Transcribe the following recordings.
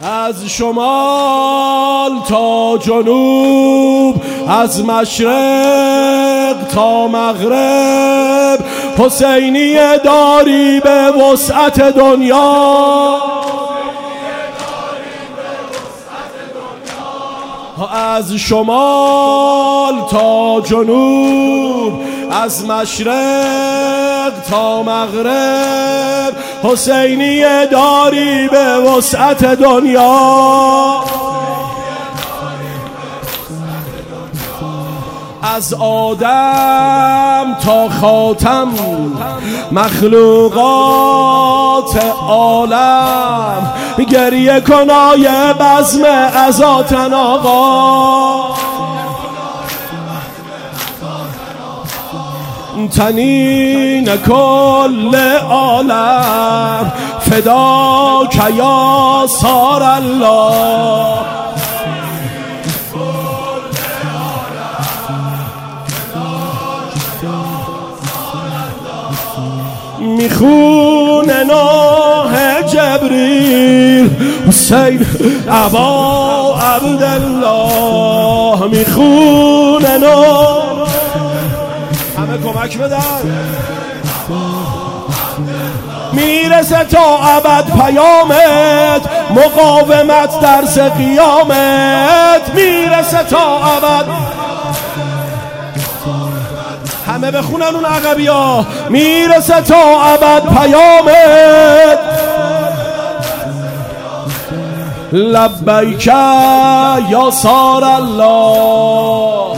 از شمال تا جنوب، از مشرق تا مغرب، حسینیه داری به وسعت دنیا. از شمال تا جنوب، از مشرق تا مغرب، حسینیه داری به وسعت دنیا. از آدم تا خاتم، مخلوقات عالم، گریه کنای بزم عزاتن آقا. تنین کل عالم فداک یا سار الله. میخونه نوح جبریل حسین ابا عبدالله. میخونه نوح، همه کمک بدن. میرسه تا ابد پیامت، مقاومت درس قیامت. میرسه تا ابد، همه بخونن اون عقبی ها. میرسه تا ابد پیامت. لبیک یا سار الله،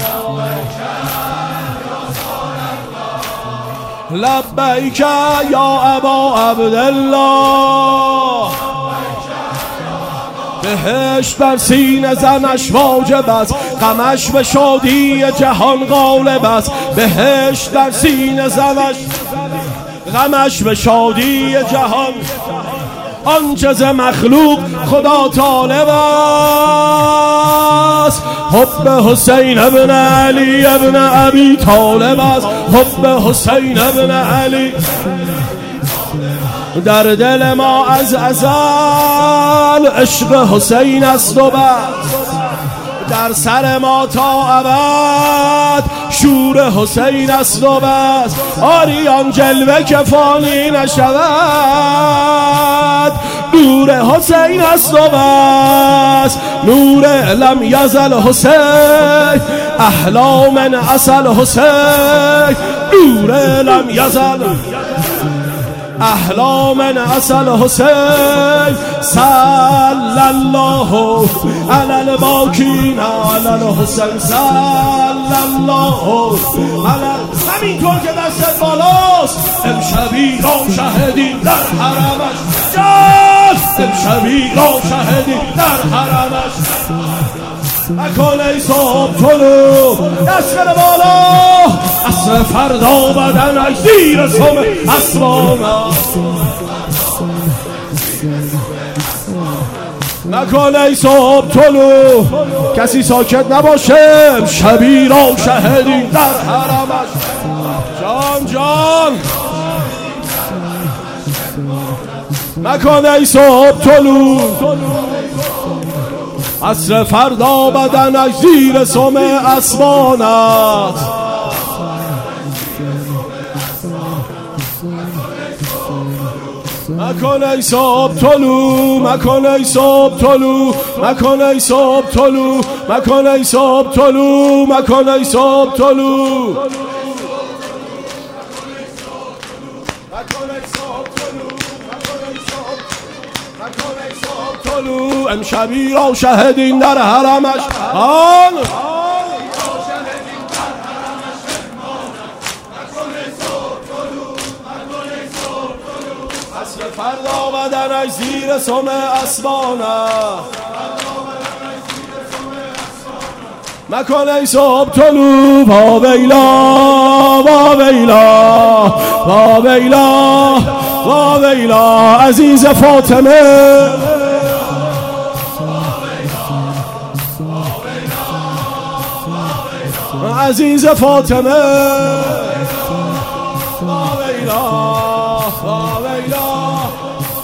لبیک یا ابا عبدالله. بهشت بر سینه زنش واجب است، غمش به شادی جهان غالب است. بهشت در سینه زنش، غمش به شادی جهان. آنچه ز مخلوق خدا طالب است، حب حسین ابن علی ابن ابی طالب است. حب حسین ابن علی در دل ما از ازل عشق حسین است و بس. در سر ما تا ابد شور حسین است و بس. آریان جلوه که فانی نشود، نور حسین است و بس. نور لم یزل حسین احلا من اصل حسین. نور لم یزل احلا من اصل حسین. صلی الله علی الباکین علی الحسین. صلی الله علی. همینطور که دستت بالاست، امشبی را شهدی در حرمش. امشبی را شهدی در حرمش. مکن ای صبح طلوع، دست بده بالا. عصر فردا بدنش زیر سم اسمان. مکن ای صبح طلوع، کسی ساکت نباشه. شبی را شهدی در حرمش. جان جان مکن ای صبح طلوع، عصر فردا بدنش زیر سم اسمانت. مکن ای صبح طلوع، مکن ای صبح طلوع، مکن ای صبح طلوع، مکن ای صبح طلوع، مکن ای صبح طلوع. امشبی را شهدین در حرمش. آن عصر فردا بدنش زیر سم اسمانه. مکن ای صبح طلوع. وا ویلا وا ویلا وا ویلا وا ویلا عزیز فاطمه. عزیز فاطمه. وا ویلا وا ویلا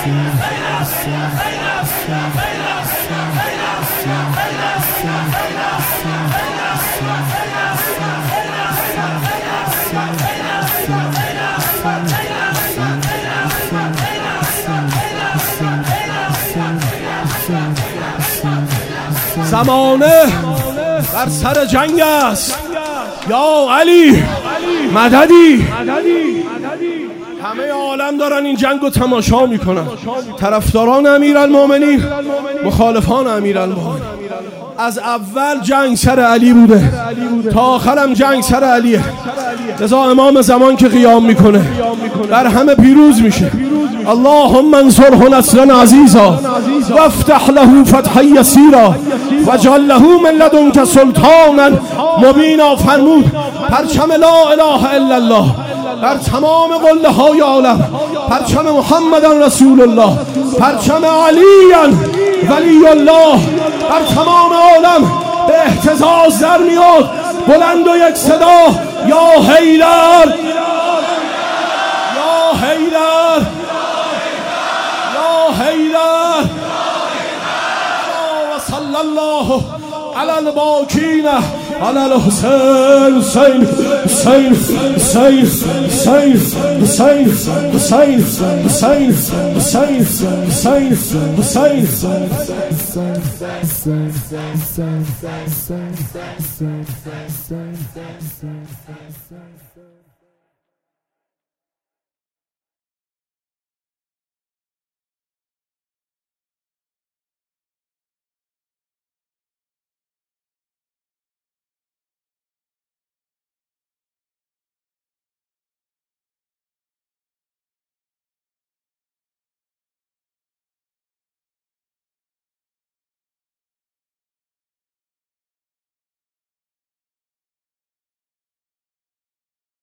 زمانه بر سر جنگ است، یا علی مددی. همه عالم دارن این جنگ رو تماشا میکنن، طرفداران امیرالمومنین، مخالفان امیرالمومنین. از اول جنگ سر علی بوده تا آخرم جنگ سر علیه. لذا امام زمان که قیام میکنه بر همه پیروز میشه. اللهم انصره نصرا عزیزا وافتح له فتحا یسیرا واجعل له من لدنک سلطانا مبینا. فرمود پرچم لا اله الا الله در تمام قله های عالم، پرچم محمد رسول الله، پرچم علی ولی الله در تمام عالم به اهتزاز در میاد، بلند و یک صدا: یا حیدر، یا حیدر، یا حیدر. و صلی الله علی الباکین علی الحسین، حسین حسین حسین حسین حسین حسین حسین حسین حسین حسین حسین.